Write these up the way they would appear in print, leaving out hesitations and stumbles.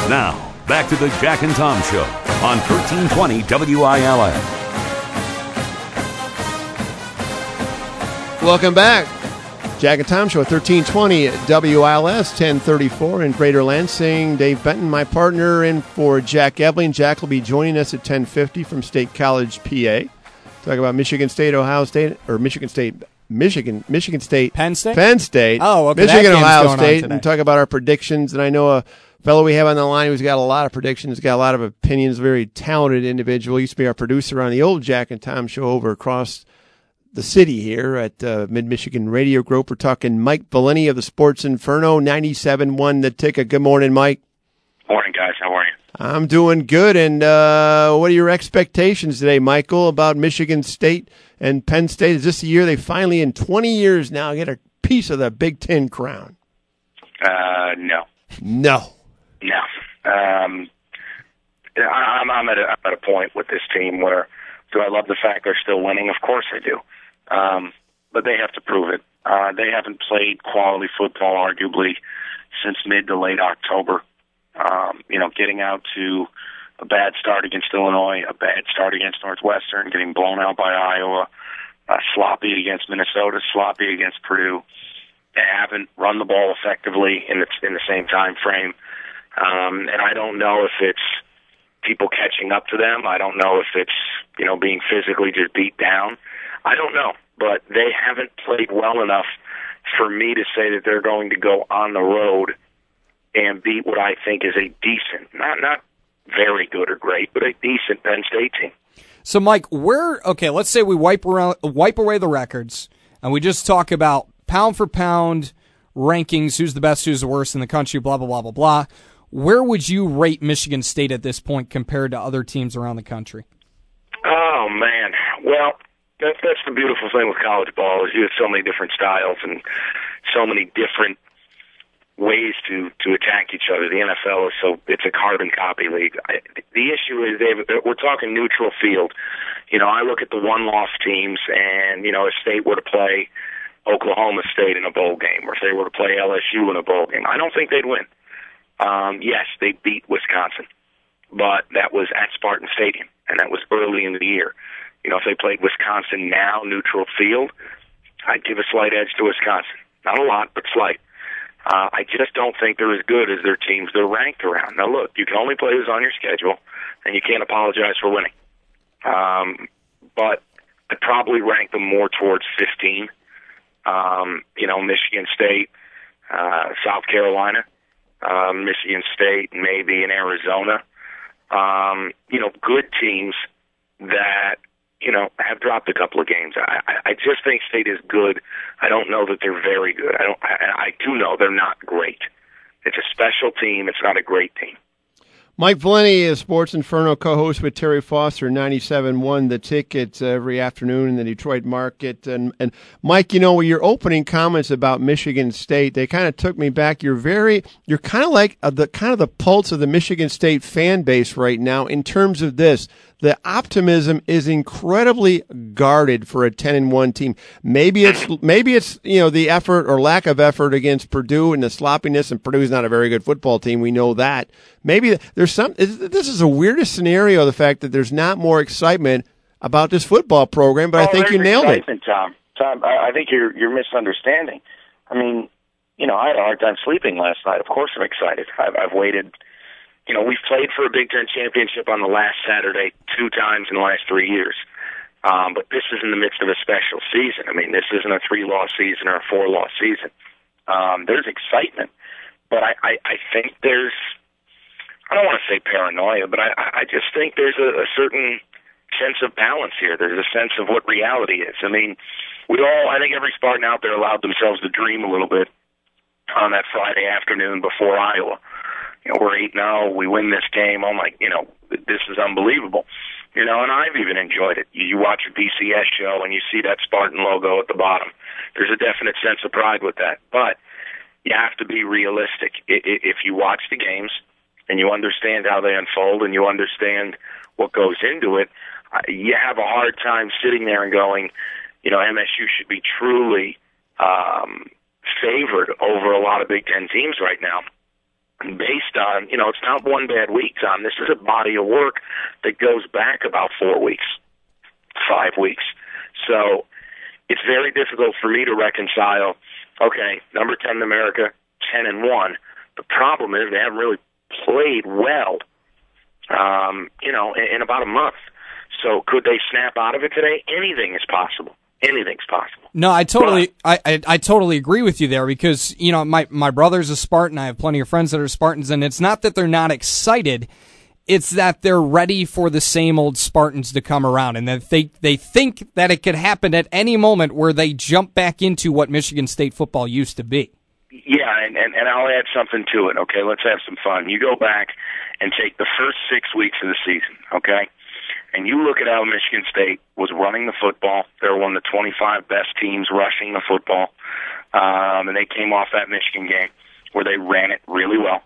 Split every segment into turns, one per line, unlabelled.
Now, back to the Jack and Tom Show on 1320 WILS.
Welcome back. Jack and Tom Show, 1320 WILS, 1034 in Greater Lansing. Dave Benton, my partner, in for Jack Ebling. Jack will be joining us at 1050 from State College, PA. Talk about Michigan State, Ohio State, or Michigan State,
Penn State?
Penn State.
Oh, okay.
Michigan, Ohio State, and talk about our predictions. And I know a fellow we have on the line who's got a lot of predictions, got a lot of opinions, very talented individual. Used to be our producer on the old Jack and Tom Show over across the city here at Mid-Michigan Radio Group. We're talking Mike Valeni of the Sports Inferno, 97.1 The Ticket. Good morning, Mike.
Morning, guys. How are you?
I'm doing good. And what are your expectations today, Michael, about Michigan State and Penn State? Is this the year they finally, in 20 years now, get a piece of the Big Ten crown?
No.
No.
I'm at a point with this team where, do I love the fact they're still winning? Of course I do. But they have to prove it. They haven't played quality football, arguably, since mid to late October. Getting out to a bad start against Illinois, a bad start against Northwestern, getting blown out by Iowa, sloppy against Minnesota, sloppy against Purdue. They haven't run the ball effectively in the same time frame. And I don't know if it's people catching up to them. I don't know if it's, being physically just beat down. I don't know. But they haven't played well enough for me to say that they're going to go on the road and beat what I think is a decent, not very good or great, but a decent Penn State team.
So, Mike, let's say we wipe away the records, and we just talk about pound for pound rankings, who's the best, who's the worst in the country, blah, blah, blah, blah, blah. Where would you rate Michigan State at this point compared to other teams around the country?
Oh, man. Well, that's the beautiful thing with college ball is you have so many different styles and so many different ways to attack each other. The NFL it's a carbon copy league. The issue is we're talking neutral field. I look at the one-loss teams, and if State were to play Oklahoma State in a bowl game, or if they were to play LSU in a bowl game, I don't think they'd win. Yes, they beat Wisconsin, but that was at Spartan Stadium, and that was early in the year. If they played Wisconsin now, neutral field, I'd give a slight edge to Wisconsin. Not a lot, but slight. I just don't think they're as good as their teams they're ranked around. Now, look, you can only play who's on your schedule, and you can't apologize for winning. But I'd probably rank them more towards 15. Michigan State, South Carolina, Michigan State, maybe in Arizona. Good teams that, have dropped a couple of games. I just think State is good. I don't know that they're very good. I do know they're not great. It's a special team. It's not a great team.
Mike Valeni is Sports Inferno, co-host with Terry Foster, 97.1 The Ticket every afternoon in the Detroit market. And Mike, with your opening comments about Michigan State, they kind of took me back. You're kind of like the pulse of the Michigan State fan base right now in terms of this. The optimism is incredibly guarded for a 10-1 team. Maybe it's the effort or lack of effort against Purdue and the sloppiness, and Purdue's not a very good football team. We know that. Maybe there's this is the weirdest scenario, the fact that there's not more excitement about this football program, but I think you nailed it.
Tom, I think you're misunderstanding. I mean, I had a hard time sleeping last night. Of course I'm excited. I've waited. We've played for a Big Ten championship on the last Saturday 2 times in the last 3 years. But this is in the midst of a special season. I mean, this isn't a 3-loss season or a 4-loss season. There's excitement. But I think there's, I don't want to say paranoia, but I just think there's a certain sense of balance here. There's a sense of what reality is. I mean, I think every Spartan out there allowed themselves to dream a little bit on that Friday afternoon before Iowa. We're 8-0. We win this game. Oh my, this is unbelievable. And I've even enjoyed it. You watch a BCS show and you see that Spartan logo at the bottom. There's a definite sense of pride with that. But you have to be realistic. If you watch the games and you understand how they unfold and you understand what goes into it, you have a hard time sitting there and going, MSU should be truly favored over a lot of Big Ten teams right now. based on, it's not one bad week, Tom. This is a body of work that goes back about 4 weeks, 5 weeks. So it's very difficult for me to reconcile, okay, number 10 in America, 10-1. The problem is they haven't really played well, in about a month. So could they snap out of it today? Anything is possible. Anything's possible.
No, I totally agree with you there because, my brother's a Spartan. I have plenty of friends that are Spartans, and it's not that they're not excited. It's that they're ready for the same old Spartans to come around, and that they think that it could happen at any moment where they jump back into what Michigan State football used to be.
Yeah, and I'll add something to it, okay? Let's have some fun. You go back and take the first 6 weeks of the season, okay? And you look at how Michigan State was running the football. They were one of the 25 best teams rushing the football. And they came off that Michigan game where they ran it really well.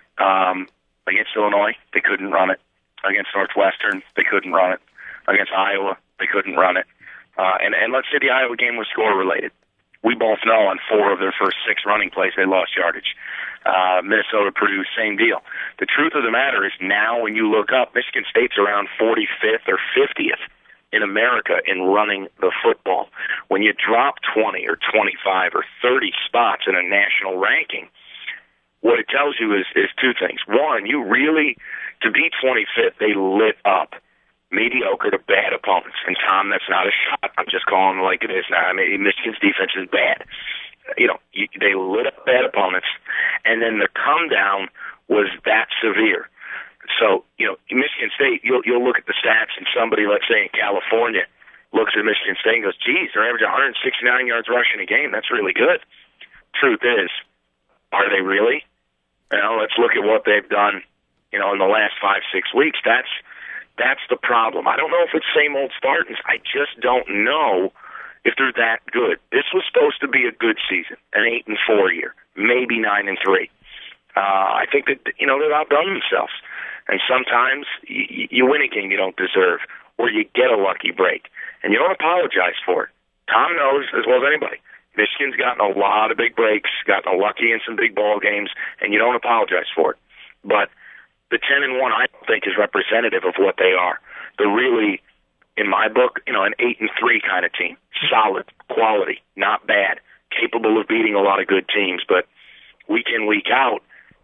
Against Illinois, they couldn't run it. Against Northwestern, they couldn't run it. Against Iowa, they couldn't run it. And let's say the Iowa game was score-related. We both know on 4 of their first 6 running plays, they lost yardage. Minnesota, Purdue, same deal. The truth of the matter is now when you look up, Michigan State's around 45th or 50th in America in running the football. When you drop 20 or 25 or 30 spots in a national ranking, what it tells you is 2 things. One, you really, to be 25th, they lit up mediocre to bad opponents. And, Tom, that's not a shot. I'm just calling it like it is now. I mean, Michigan's defense is bad. They lit up bad opponents, and then the come down was that severe. So, Michigan State, you'll look at the stats, and somebody, let's say in California, looks at Michigan State and goes, geez, they're averaging 169 yards rushing a game. That's really good. Truth is, are they really? Let's look at what they've done, in the last 5-6 weeks. That's the problem. I don't know if it's same old Spartans. I just don't know if they're that good. This was supposed to be a good season, an 8-4 year, maybe 9-3. I think that, they've outdone themselves. And sometimes you win a game you don't deserve, or you get a lucky break, and you don't apologize for it. Tom knows as well as anybody. Michigan's gotten a lot of big breaks, gotten lucky in some big ball games, and you don't apologize for it. But the 10-1, I don't think, is representative of what they are. They're really, in my book, an 8-3 kind of team. Solid, quality, not bad, capable of beating a lot of good teams. But week in, week out,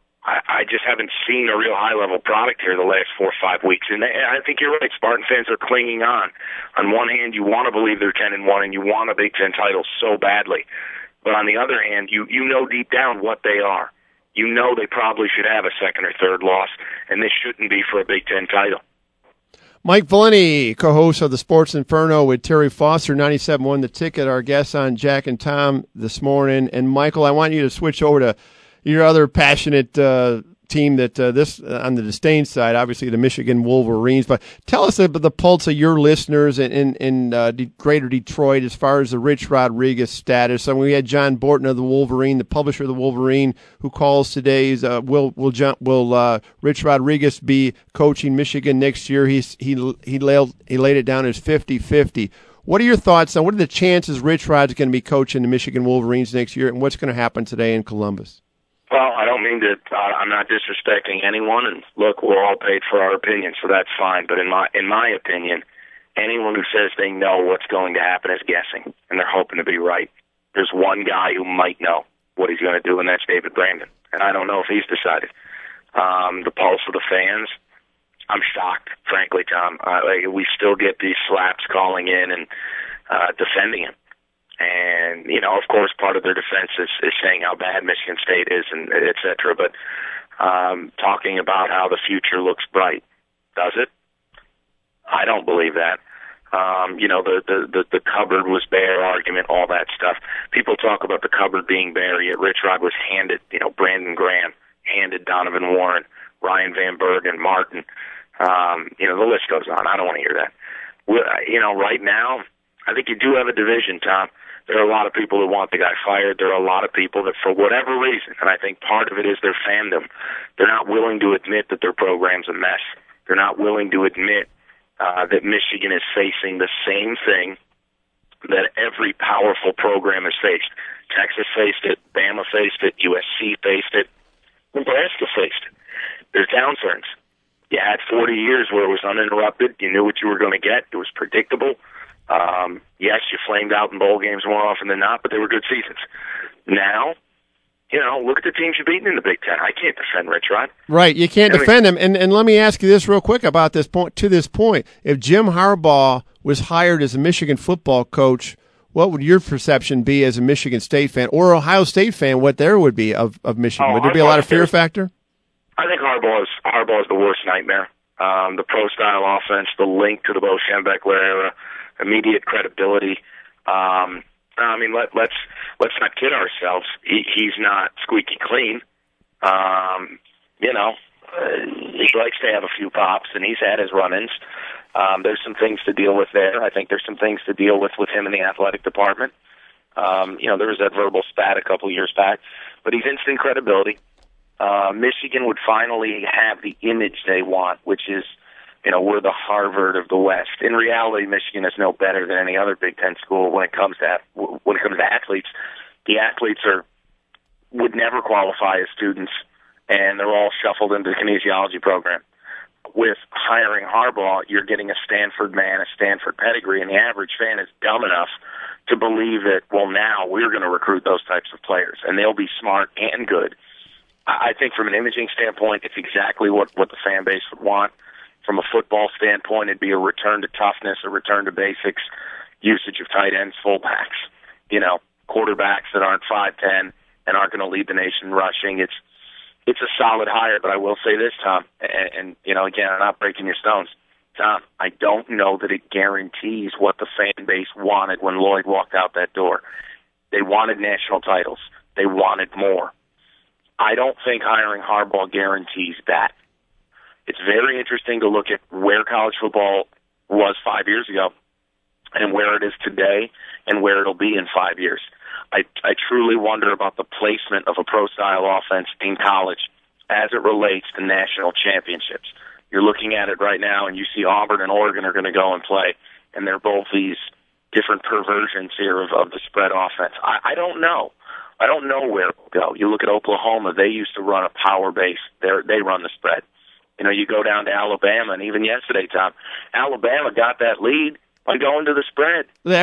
I just haven't seen a real high-level product here the last 4 or 5 weeks. And I think you're right. Spartan fans are clinging on. On one hand, you want to believe they're 10-1 and you want a Big Ten title so badly. But on the other hand, you know deep down what they are. You know they probably should have a second or third loss, and this shouldn't be for a Big Ten title.
Mike Valenti, co-host of the Sports Inferno with Terry Foster, 97.1 The Ticket, our guest on Jack and Tom this morning. And, Michael, I want you to switch over to your other passionate team that this on the disdain side, obviously the Michigan Wolverines. But tell us about the pulse of your listeners in Greater Detroit as far as the Rich Rodriguez status. I mean, we had John Borton of the Wolverine, the publisher of the Wolverine, who calls today. Will Rich Rodriguez be coaching Michigan next year? He laid it down as 50-50. What are your thoughts on what are the chances Rich Rod's going to be coaching the Michigan Wolverines next year, and what's going to happen today in Columbus?
Well, I don't mean to. I'm not disrespecting anyone, and look, we're all paid for our opinion, so that's fine. But in my opinion, anyone who says they know what's going to happen is guessing, and they're hoping to be right. There's one guy who might know what he's going to do, and that's David Brandon. And I don't know if he's decided. The pulse of the fans, I'm shocked, frankly, Tom. We still get these slaps calling in and defending him. And, of course, part of their defense is saying how bad Michigan State is, and et cetera. But talking about how the future looks bright. Does it? I don't believe that. The cupboard was bare argument, all that stuff. People talk about the cupboard being bare, yet Rich Rod was handed, Brandon Graham, handed Donovan Warren, Ryan Van Bergen, Martin. The list goes on. I don't want to hear that. Right now, I think you do have a division, Tom. There are a lot of people that want the guy fired. There are a lot of people that, for whatever reason, and I think part of it is their fandom, they're not willing to admit that their program's a mess. They're not willing to admit that Michigan is facing the same thing that every powerful program has faced. Texas faced it. Bama faced it. USC faced it. Nebraska faced. There's downturns. You had 40 years where it was uninterrupted. You knew what you were going to get. It was predictable. Yes, you flamed out in bowl games more often than not, but they were good seasons. Now, look at the teams you've beaten in the Big Ten. I can't defend Rich Rod.
Right, you can't defend them. And let me ask you this real quick about this point. To this point, if Jim Harbaugh was hired as a Michigan football coach, what would your perception be as a Michigan State fan or Ohio State fan? What there would be of Michigan? Would there be a lot of fear factor?
I think Harbaugh is the worst nightmare. The pro-style offense, the link to the Bo Schembechler era, immediate credibility. Let's not kid ourselves. He's not squeaky clean. He likes to have a few pops, and he's had his run-ins. There's some things to deal with there. I think there's some things to deal with him in the athletic department. There was that verbal spat a couple years back, but he's instant credibility. Michigan would finally have the image they want, which is, we're the Harvard of the West. In reality, Michigan is no better than any other Big Ten school when it comes to athletes. The athletes would never qualify as students, and they're all shuffled into the kinesiology program. With hiring Harbaugh, you're getting a Stanford man, a Stanford pedigree, and the average fan is dumb enough to believe that, now we're going to recruit those types of players, and they'll be smart and good. I think from an imaging standpoint, it's exactly what the fan base would want. From a football standpoint, it'd be a return to toughness, a return to basics, usage of tight ends, fullbacks, quarterbacks that aren't 5'10" and aren't going to lead the nation rushing. It's a solid hire, but I will say this, Tom, and again, I'm not breaking your stones. Tom, I don't know that it guarantees what the fan base wanted when Lloyd walked out that door. They wanted national titles. They wanted more. I don't think hiring Harbaugh guarantees that. It's very interesting to look at where college football was 5 years ago and where it is today and where it'll be in 5 years. I truly wonder about the placement of a pro-style offense in college as it relates to national championships. You're looking at it right now, and you see Auburn and Oregon are going to go and play, and they're both these different perversions here of the spread offense. I don't know. I don't know where it'll go. You look at Oklahoma, they used to run a power base. They run the spread. You go down to Alabama, and even yesterday, Tom, Alabama got that lead by going to the spread.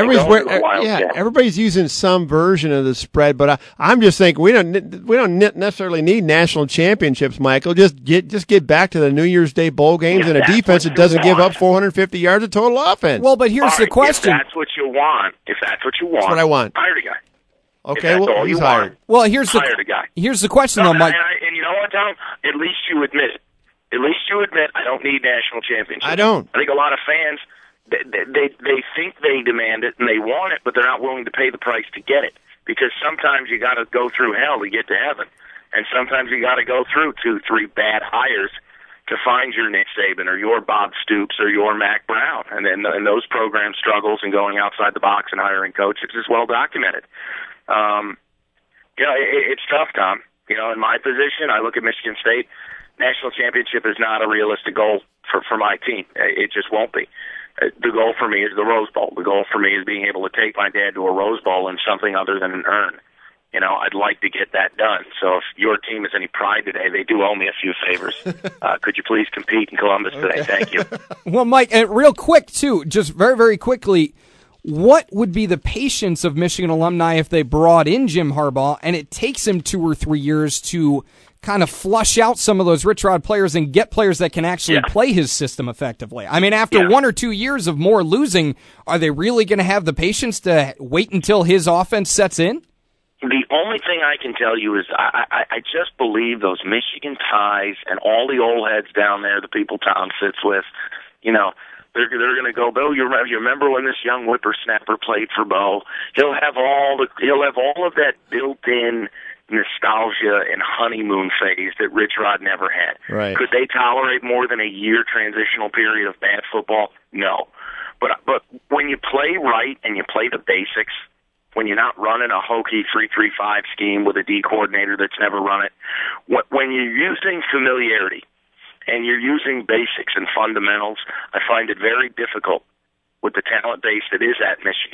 Everybody's using some version of the spread, but I'm just thinking we don't necessarily need national championships, Michael. Just get back to the New Year's Day bowl games and a defense that doesn't give up 450 yards of total offense.
Well, but here's the question:
if that's what you want,
that's what I want.
Hire the guy.
Okay, well, he's hired.
Well, here's the question, though, Mike.
And you know what, Tom? At least you admit it. At least you admit I don't need national championships.
I don't.
I think a lot of fans, they think they demand it and they want it, but they're not willing to pay the price to get it. Because sometimes you got to go through hell to get to heaven, and sometimes you got to go through 2-3 bad hires to find your Nick Saban or your Bob Stoops or your Mac Brown. And then those program struggles and going outside the box and hiring coaches is well documented. It's tough, Tom. In my position, I look at Michigan State. National championship is not a realistic goal for my team. It just won't be. The goal for me is the Rose Bowl. The goal for me is being able to take my dad to a Rose Bowl and something other than an urn. I'd like to get that done. So if your team has any pride today, they do owe me a few favors. Could you please compete in Columbus today? Thank you.
Well, Mike, and real quick, too, just very, very quickly, what would be the patience of Michigan alumni if they brought in Jim Harbaugh and it takes him 2 or 3 years to kind of flush out some of those Rich Rod players and get players that can actually play his system effectively? I mean, after 1 or 2 years of more losing, are they really going to have the patience to wait until his offense sets in?
The only thing I can tell you is I just believe those Michigan ties and all the old heads down there, the people Tom sits with, they're going to go, Bo, you remember when this young whippersnapper played for Bo? He'll have all of that built-in nostalgia and honeymoon phase that Rich Rod never had.
Right.
Could they tolerate more than a year transitional period of bad football? No. But when you play right and you play the basics, when you're not running a hokey 3-3-5 scheme with a D coordinator that's never run it, when you're using familiarity and you're using basics and fundamentals, I find it very difficult with the talent base that is at Michigan.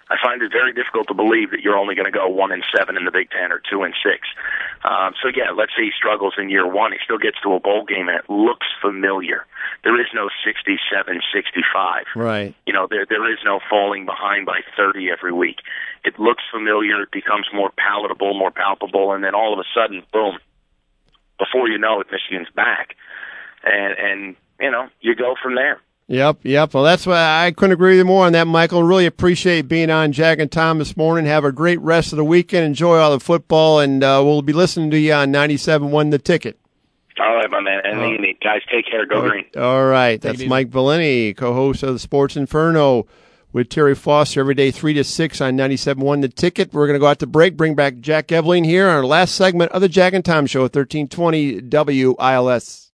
I find it very difficult to believe that you're only going to go 1-7 in the Big Ten or 2-6. So yeah, let's say he struggles in year one. He still gets to a bowl game and it looks familiar. There is no 67-65.
Right.
There is no falling behind by 30 every week. It looks familiar. It becomes more palatable, more palpable, and then all of a sudden, boom! Before you know it, Michigan's back, and you go from there.
Yep. Well, that's why I couldn't agree with you more on that, Michael. Really appreciate being on Jack and Tom this morning. Have a great rest of the weekend. Enjoy all the football, and we'll be listening to you on 97.1 The Ticket.
All right, my man. And guys, take care. Go Green.
All right. That's Mike Bellini, co-host of the Sports Inferno with Terry Foster every day 3 to 6 on 97.1 The Ticket. We're going to go out to break, bring back Jack Eveling here on our last segment of the Jack and Tom Show at 1320 WILS.